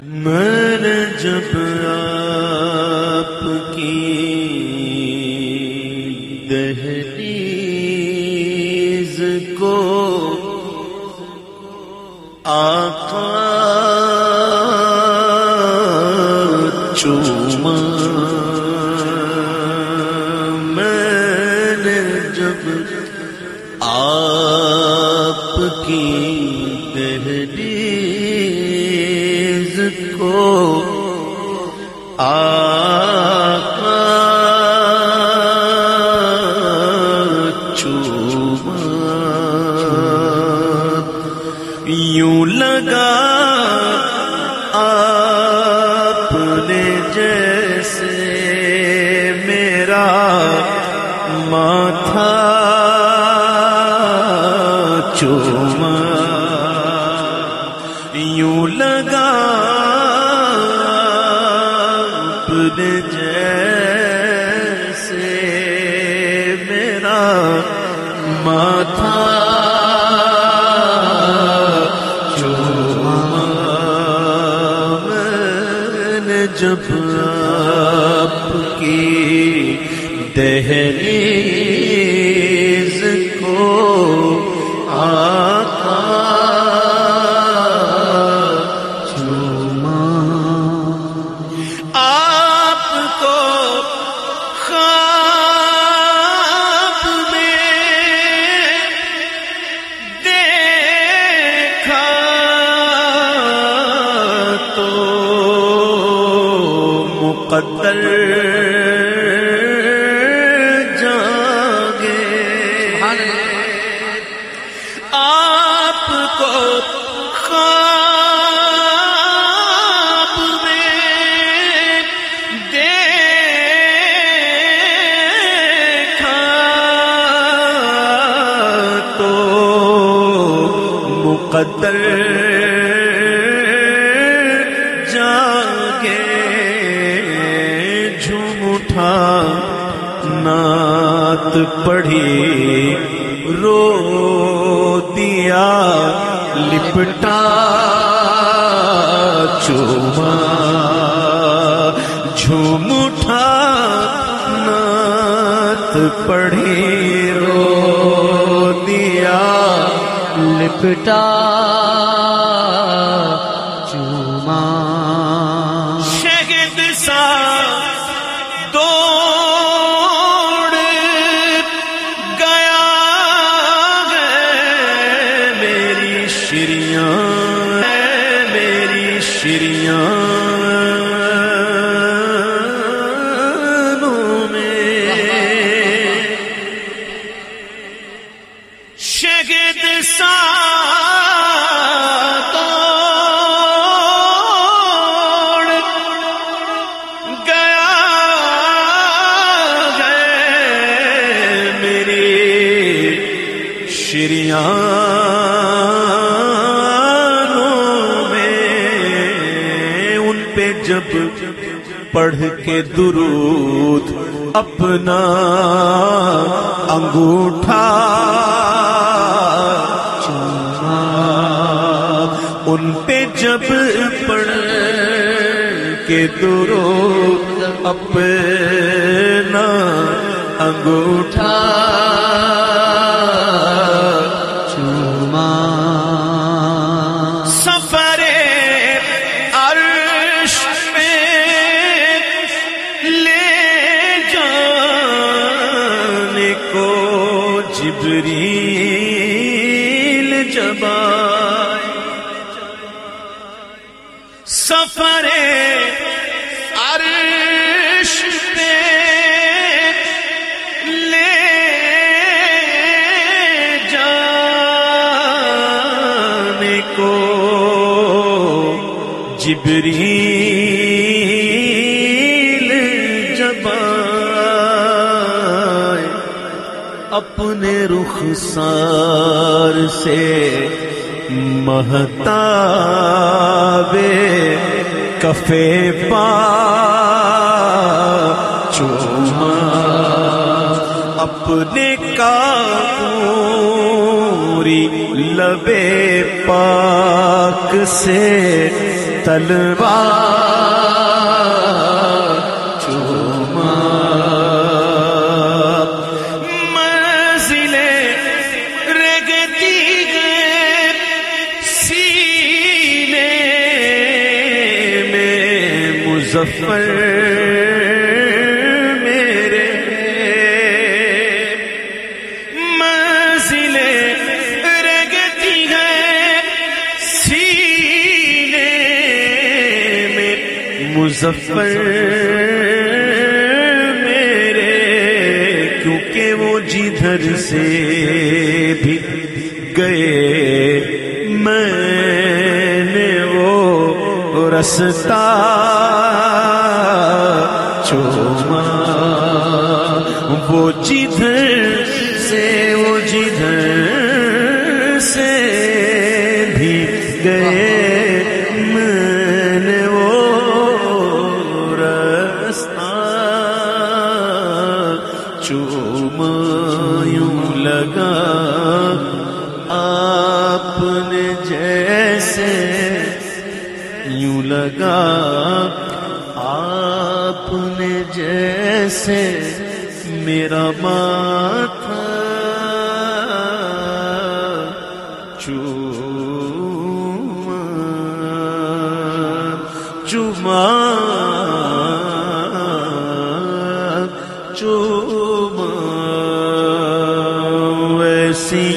میں نے جب آپ کی دہلیز کو آقا چوما، میں نے جب آپ کی دہلیز کو آقا چوما، یوں لگا آپ نے جیسے میرا ماتھا چوما، یوں لگا آپ نے جیسے میرا ماتھا چوما، میں نے جب آپ کی دہلیز کو آقا چوما، آپ کو خواب میں دیکھا تو مقدر آپ کو خواب میں دیکھا تو مقدر جاگے، جھوم اٹھا نعت پڑھی رو دیا لپٹا چوما، جھوم اٹھا نعت پڑھی رو دیا لپٹا چوما، شہد سا دوڑ گیا ہے میری شریاں، میری شریانوں میں، شہد سا دوڑ گیا ہے میری شریانوں میں، ان پہ جب پڑھ کے درود اپنا انگوٹھا چوما، ان پہ جب پڑھ کے درود اپنا انگوٹھا چوما، سفر عرش میں لے جانے کو جبریل جب آئے، سفر عرش پہ لے جانے کو جبریل جب آئے، اپنے رخسار سے مہتاب کفے پا چوما، اپنے کافوری لبے پاک سے تلوار چوما منزلیں رگتی گئے سینے میں مظفر میرے منزلیں رگتی گئے سینے میں مظفر میرے کیونکہ وہ جدھر سے بھی گئے میں نے وہ رستہ چوما وہ جدھر سے بھی گئے میں نے وہ رستہ چوما یوں لگا آپ نے جیسے یوں لگا آپ نے جیسے میرا ماتھا چوما